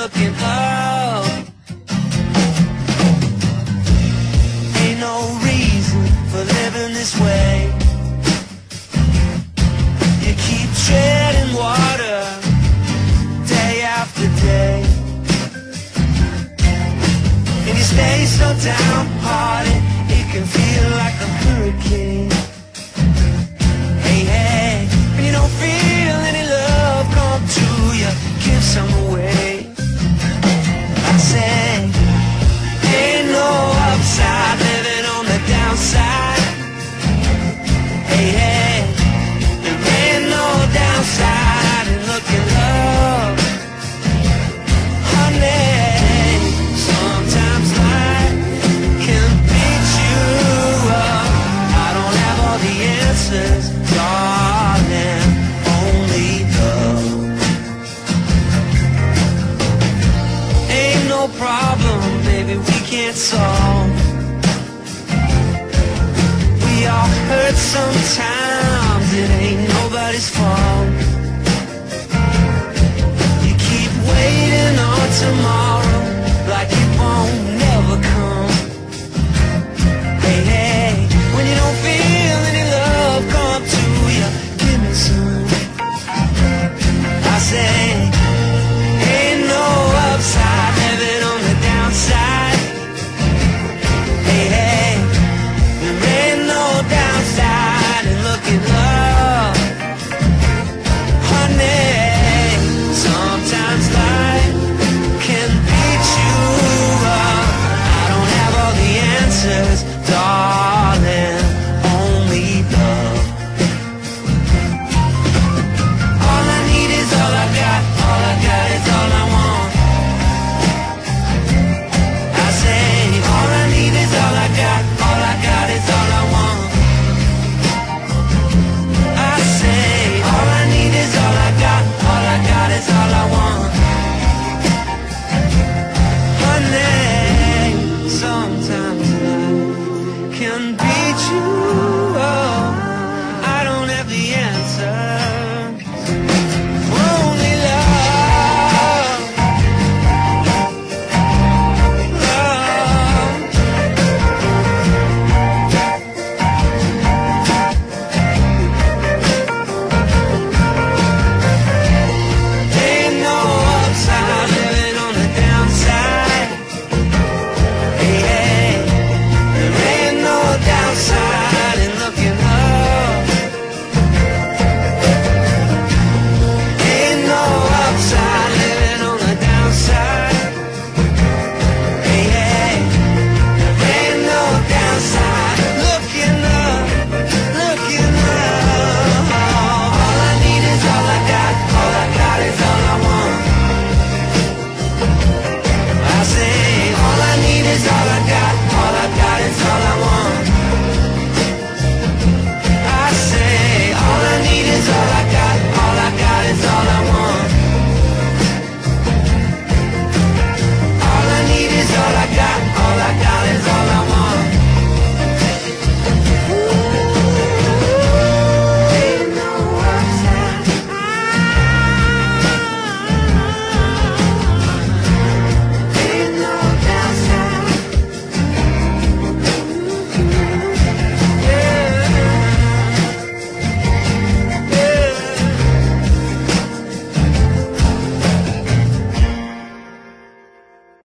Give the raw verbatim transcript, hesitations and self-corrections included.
looking up. Ain't no reason for living this way. You keep treading water day after day, and you stay so downhearted it can feel like a hurricane. Hey, hey, when you don't feel any love come to you, give some away. I say, ain't no upside living on the downside. Hey, hey, there ain't no downside in looking up. Honey, sometimes life can beat you up. I don't have all the answers, darling, only love. Ain't no problem, baby, we can't solve.